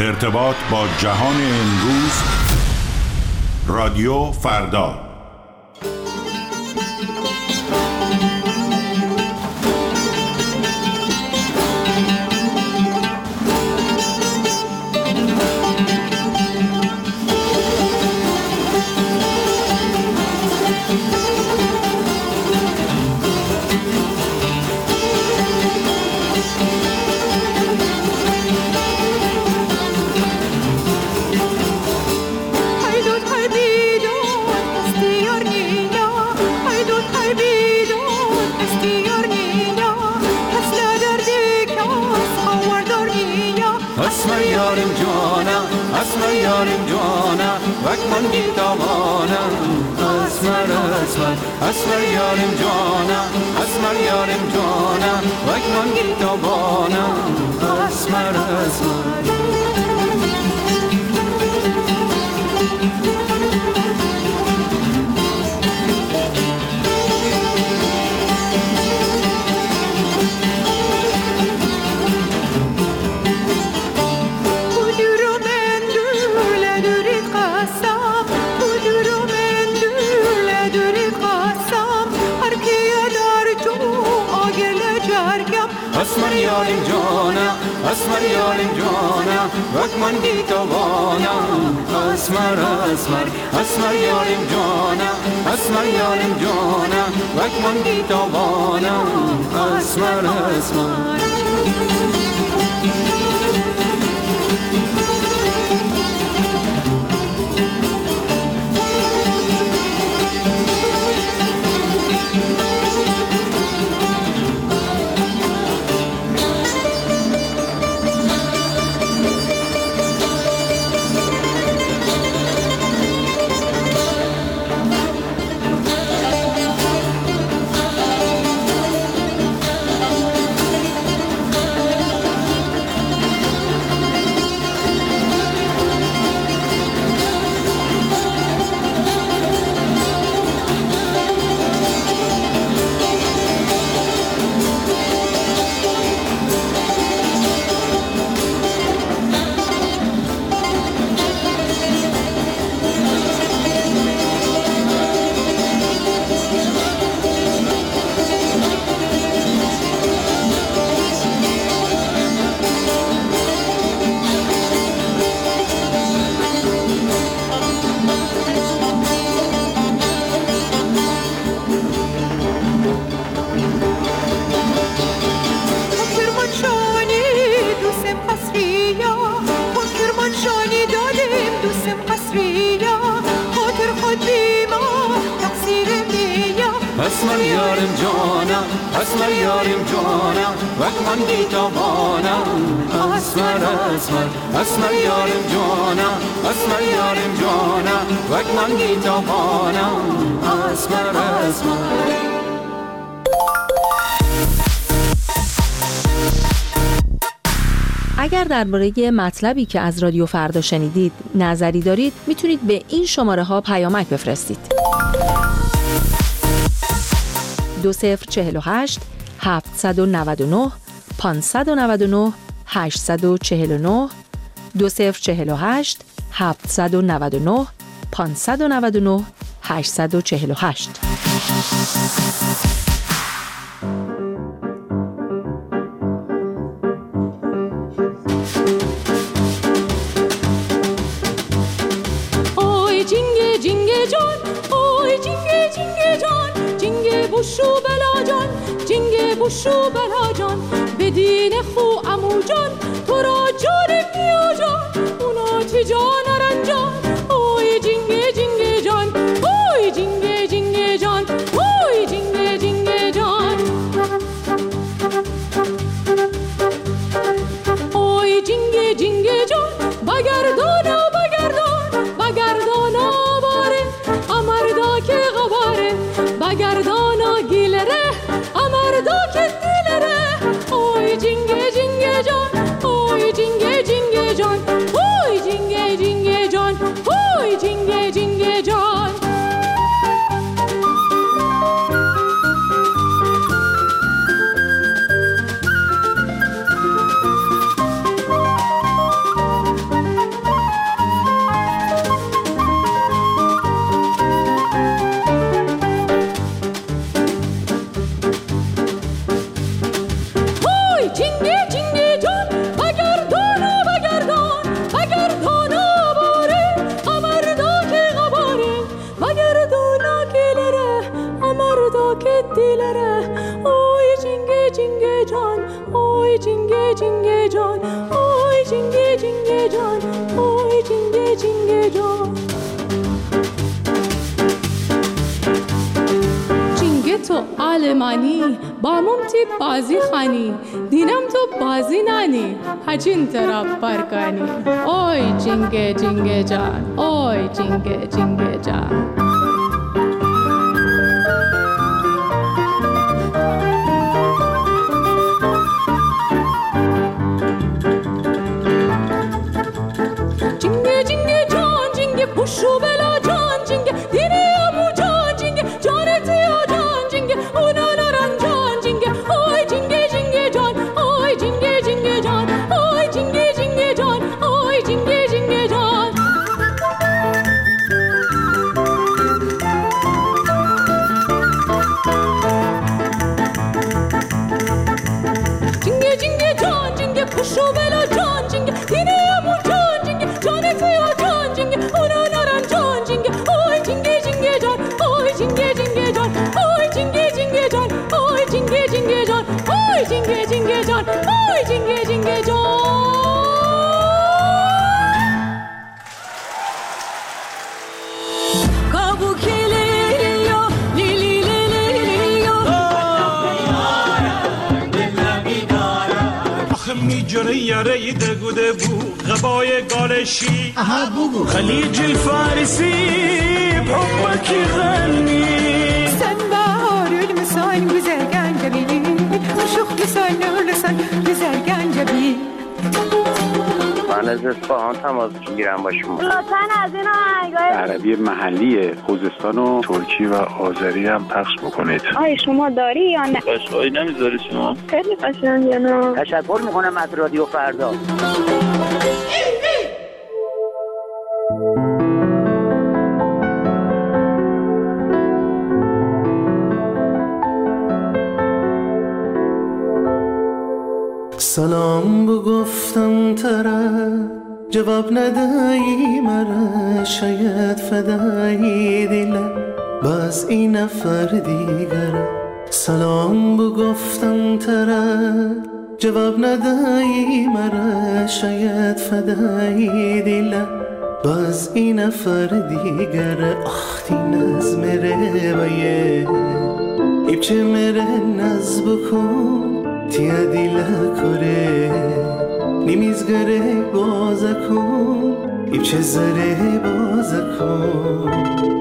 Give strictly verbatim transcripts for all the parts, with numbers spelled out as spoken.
ارتباط با جهان امروز. رادیو فردا. اسمر یارم جانم اسمر یارم جانم وک من بیتوانم اسمر اسمر اسمر یارم جانم اسمر یارم جانم وک من بیتوانم اسمر اسمر اسمر یارم جانم اسمر یارم جانم وک من بیتوانم اسمر اسمر اسمر یارم جانم اسمر یارم جانم وک من بیتوانم اسمر اسمر اسمر یارم جانم اسمر یارم جانم وک من بیتوانم اسمر اسمر اسمر یارم جانم اسمر یارم جانم وک من بیتوانم اسمر اسمر. اگر درباره مطلبی که از رادیو فردا شنیدید نظری دارید میتونید به این شماره ها پیامک بفرستید. دو صفر چهل و هشت هفتصد و نود و نه پانصد و نود و نه هشتصد و چهل و نه دو صفر چهل و هشت هفتصد و نود و نه پانصد و نود و نه هشتصد و چهل و هشت. اوی جینگه جینگه جان اوی جینگه جینگه جان جینگه بوشو بلا جان جینگه بوشو بلا جان بدین خو امو جان تو را جان میا جان اونا تی جان رنجان اوی جینگه جینگه جان اوی جینگه جینگه جان اوی جینگه جینگه جان اوی جینگه جینگه جان بگردانا بگردان بگردانا باره امردا که غباره بگردانا گیلره امردا که دیلره اوی جینگه جینگه جان جان جنگ تو آلمانی با ممتی بازی خانی دینم تو بازی نانی هجین طرف برکانی اوی جنگ جنگ جان اوی جنگ جنگ جان بوشو بلا جان جنگ دیری امو جان جنگ جانتی یا جان جنگ اونا نران جان جنگ اوی جنگ جنگ جان اوی جنگ جنگ جان اوی جنگ جنگ جان اوی جنگ جنگ جان جنگ جنگ جان جنگ بوشو بلا جان جنگ دیری امو جان جنگ جانتی یا جان جنگ اونا جنگ جنگ جان اوی جنگ جنگ جان کابو کلیلیو لیلی لیلیو آخه میجره یاره دگوده بو غبای گالشی خلیج الفارسی بحبك غني سنبار المسان بزرگان جبیلی شوخ لسان لسان بزرگان جبیلی من از اصفهان تماس میگیرم با شما. لطفاً از این آهنگای عربی محلی خوزستان و ترکی و آذری هم پخش بکنید. آی شما داری یا نه؟ قشقایی نمیذاری شما؟ خیلی قشنگه نه؟ تشکر میکنم از رادیو فردا. سلام بگفتم طرف جواب ندهی مرا شاید فدایی دلم باز این نفر دیگر سلام بگفتم طرف جواب ندهی مرا شاید فدایی دلم باز این نفر دیگر آختی نز مره بایه ایبچه مره نز بکن تیا دیلا کره نیمیزگره بازا کن ایبچه زره بازا کن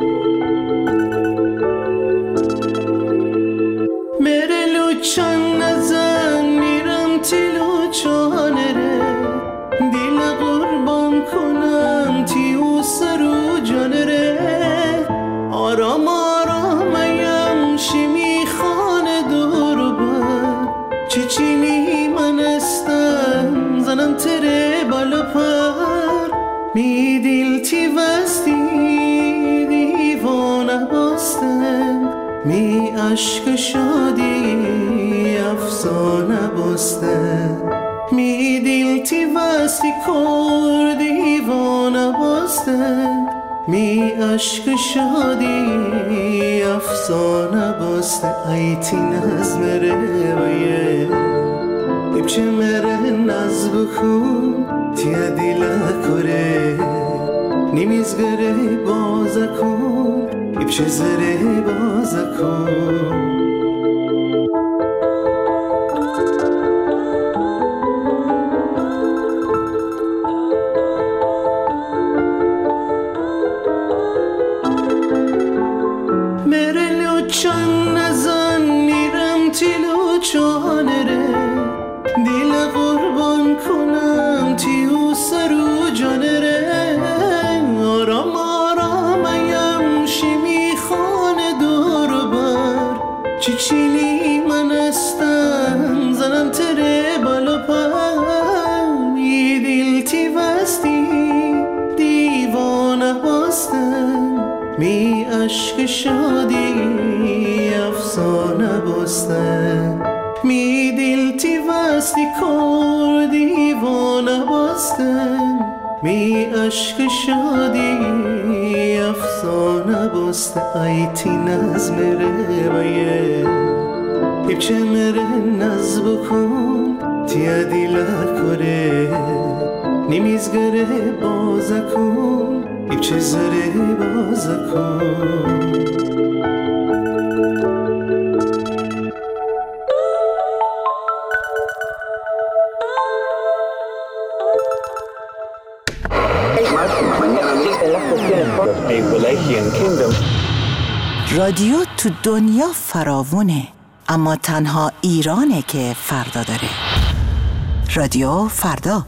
مره لوچان نزن میرم تی لوچانه ره دیل قربان کنم تیو سرو جانه ره آرام آرام ایم شیمی خانه دور بر چیچینی من استم زنم تره بالا پر می دیل تی وستی دیوانه باستم می عشق شادی افسانه باستم می دیل تی وستی کر دیوانه باستم می عشق شادی افسانه باسته ایتی نظم رویه ایبچه مره نز بکن تیا دیلا کره نیمیزگره بازا کن ایبچه زره بازا کن چان نزن میرم تیلو چانه ره دیل قربان کنم تیو سرو جانه ره آرام آرام ایم شیمی خانه دور بر چیچینی من استم زنم تره بالا پر می دیل تی وستی دیوانه باستم می عشق شادی افسانه باستم می دیل تی وستی کر دیوانه باستم می عشق شادی افسانه باسته ایتی نظم رویه ایبچه مره نز بکن تیا دیلا کره نیمیزگره بازا کن ایچه زره بازه کن رادیو تو دنیا فراوونه، اما تنها ایرانه که فردا داره. رادیو فردا.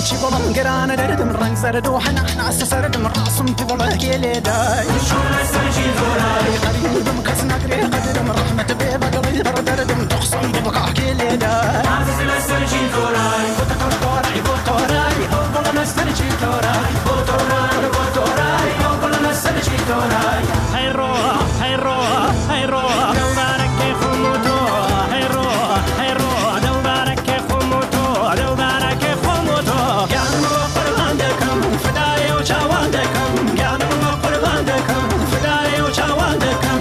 چی بولم گرانه دردم رنگ سر دوحنا ناس سردم راسم تی بوله گلی دای شون سنجی دورای غریبم کس نگری قدرم رحمت به بدری بر دردم تخصم بقع گلی دای ناس سنجی دورای بوتور دورای بوتورای او بوله سنجی دورای بوتورای بوتورای او بوله سنجی دورای هی رو هی رو هی رو دلبرک خموتو هی رو هی رو دلبرک خموتو دلبرک خموتو گانو قربان دکم فدای و چوان دکم گانو قربان دکم فدای و چوان دکم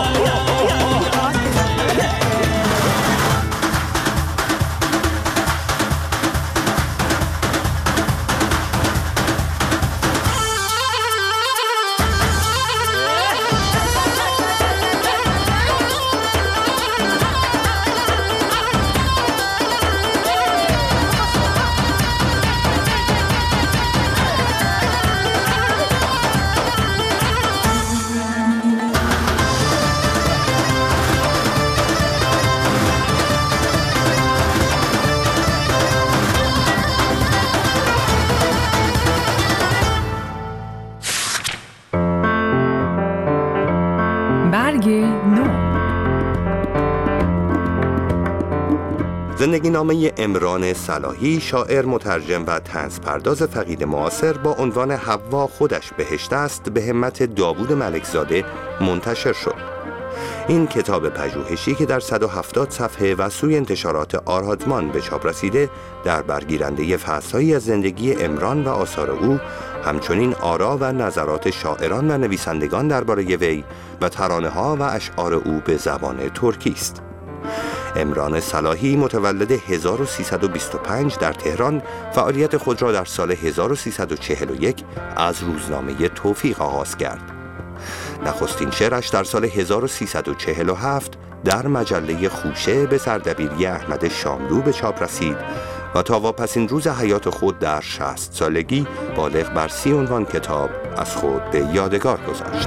زندگی نامه امران صلاحی، شاعر، مترجم و طنزپرداز فقید معاصر با عنوان حوا خودش بهشت است، به همت داوود ملکزاده منتشر شد. این کتاب پژوهشی که در صد و هفتاد صفحه و سوی انتشارات آرادمان به چاپ رسیده، در برگیرنده فصل‌هایی از زندگی امران و آثار او، همچنین آرا و نظرات شاعران و نویسندگان درباره وی و ترانه‌ها و اشعار او به زبان ترکی است. امران صلاحی متولد هزار و سیصد و بیست و پنج در تهران، فعالیت خود را در سال هزار و سیصد و چهل و یک از روزنامه توفیق آغاز کرد. نخستین شعرش در سال هزار و سیصد و چهل و هفت در مجله خوشه به سردبیری احمد شاملو به چاپ رسید و تا واپسین روز حیات خود در شصت سالگی بالغ بر سی عنوان کتاب از خود به یادگار گذاشت.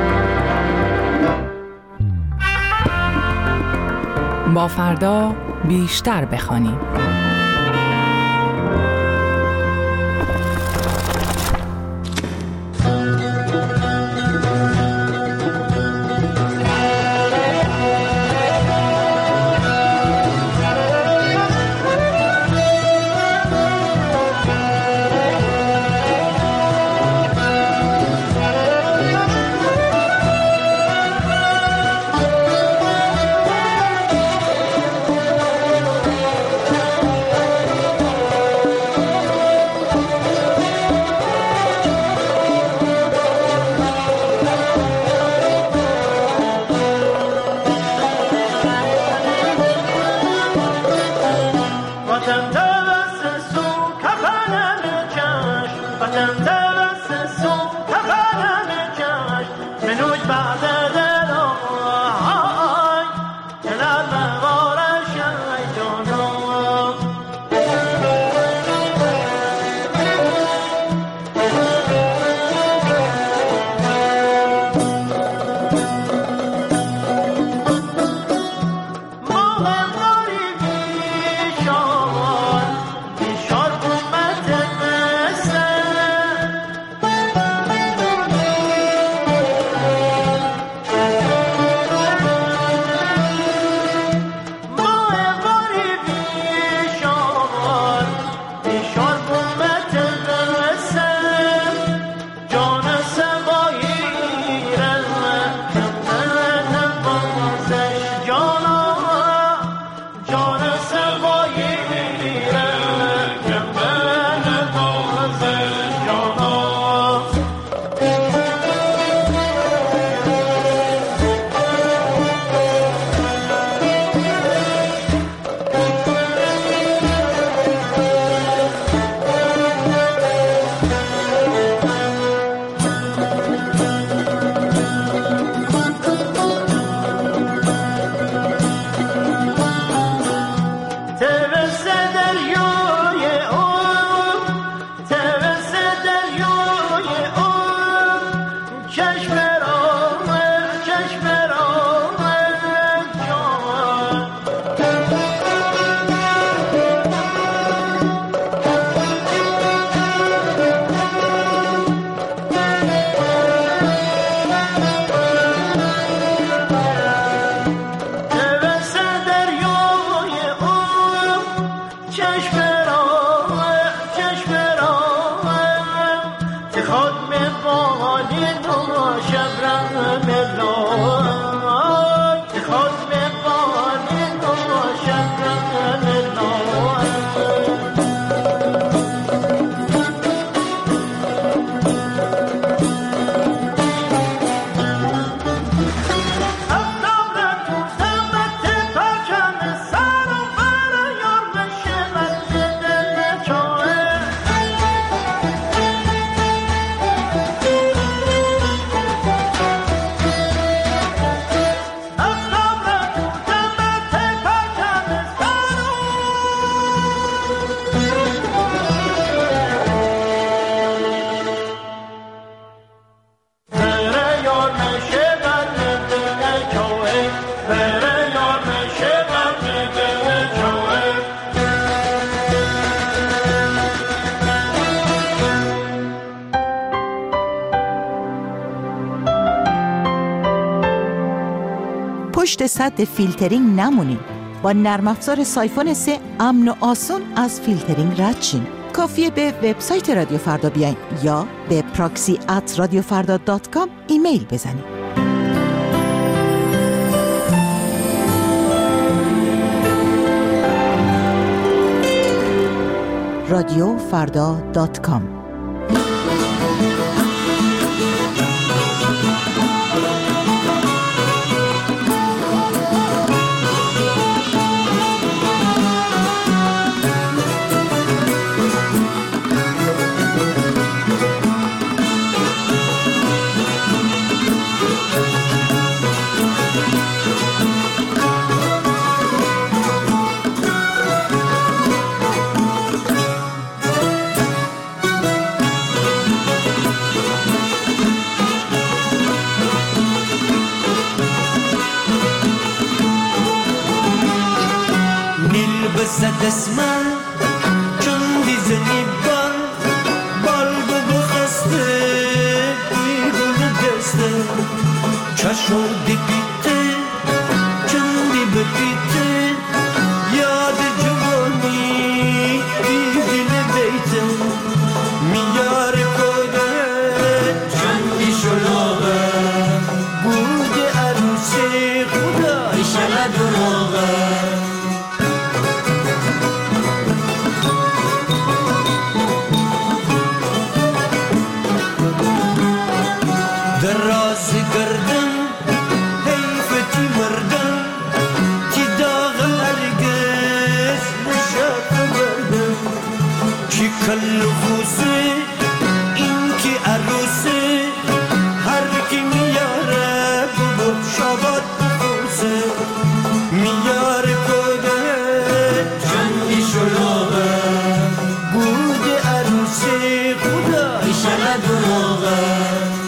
با فردا بیشتر بخوانیم. صد فیلترینگ نمونین. با نرم افزار سایفون سه امن و آسون از فیلترینگ رد شین. کافیه به وبسایت رادیو فردا بیاین یا به پراکسی ات رادیو فردا دات کام ایمیل بزنین. رادیو فردا دات کام. دسمال چون دیزنی بال بال بو بخسته بیرون دسته چشم دی بیته چون دی بپیته یاد جوانی دیدین بیته میار کوده چون دی شلوغه بود عروسی خدا ایشالا دروغه کل خوزه این که عروسه هر کی میاره بابا شبات بخوزه میاره کده چندی شلوغه بود عروسی خدا ایشالا دروغه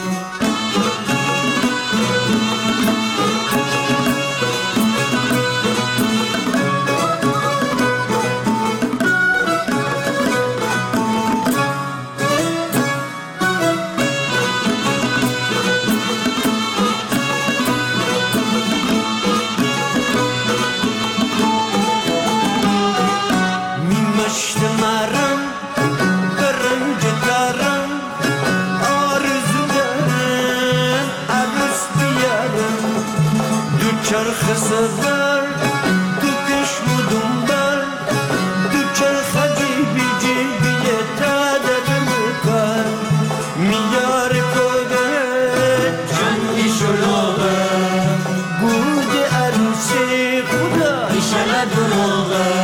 چرخ سفر تو کشم و دنبال تو چرخ جیبی جیبی تادر مکار میار کده چندی شلوغه بود عروسی خدا ایشالا دروغه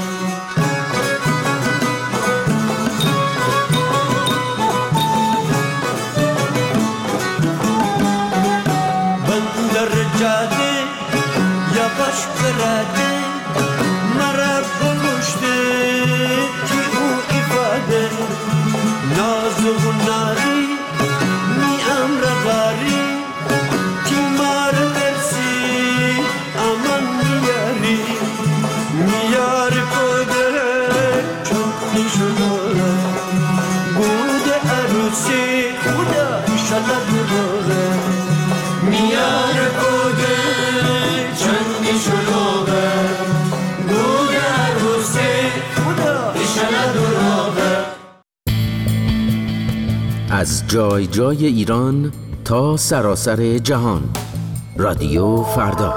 بندر جاده باش براده مرا بکشته که او ifade ناز و ناری می امر غاری که مار مرسی امان میاری میار کده چون نشونه بود عروسی خدا ایشالا دروغه میار کده چندی شلوغه بود عروسی خدا ایشالا دروغه. از جای جای ایران تا سراسر جهان، رادیو فردا.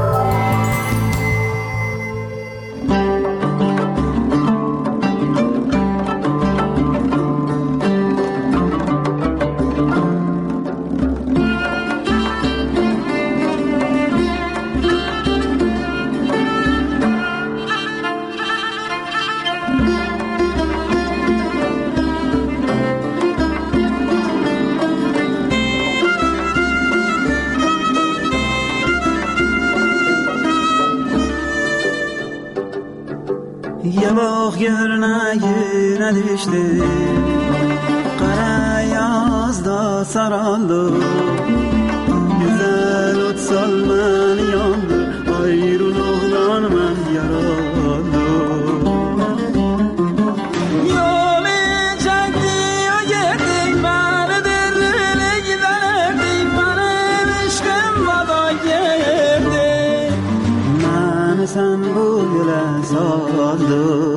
یه باغ yerine düştü Kara yazda saraldı Güzel ot salman yandı Ayrılıktan ben yaralı Yolu çekti o gitti Beni derlili giderdi Benim işkim vada girdi من bu güle saldı.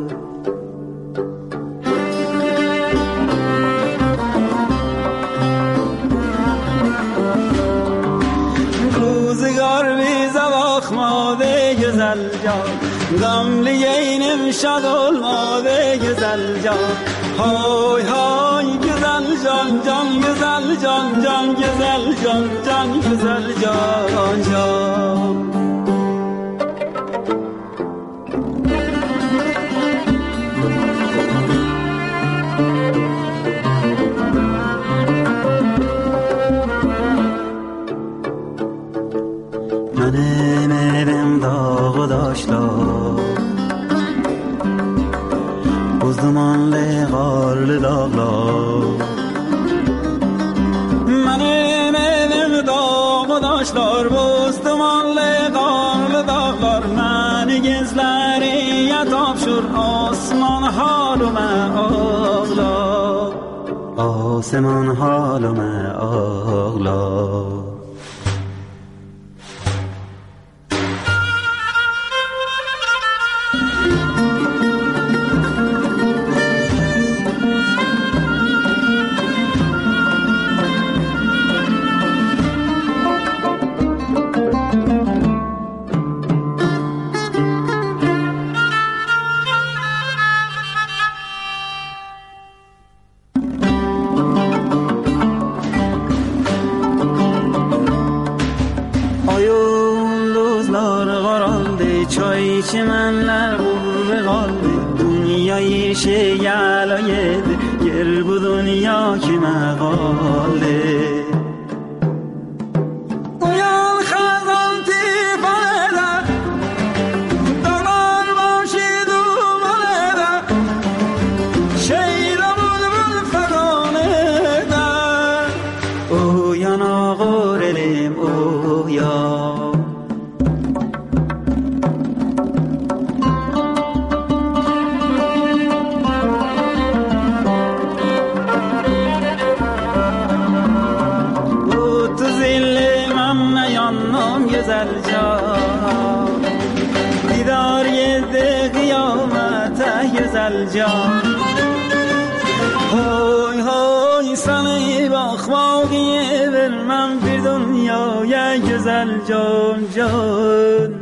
روزگار بی زواخماده güzel can, gamli yeğenim şad olmadı güzel can. Hay hay güzel can, can güzel can, can güzel can, can güzel can, can. Benim evim dağı daşlar, buz dumanlı karlı dağlar. Benim evim dağı daşlar, buz dumanlı karlı dağlar. Beni gizleriye tapşır, osman halıme ağlar. Osman halıme ağlar. Çimenler vurur kaldı, dünyayı şey yalaydı, yer bu dünya kime kaldı? Uyan kazan tifan eder, dağlar başı duman eder, şeyle bülbül fegan eder. Uyan ağır elim uyan. Güzel can, didar yedi kıyamete güzel can. Hoy hoy seni bakmak vermem bir dünyaya güzel can, can.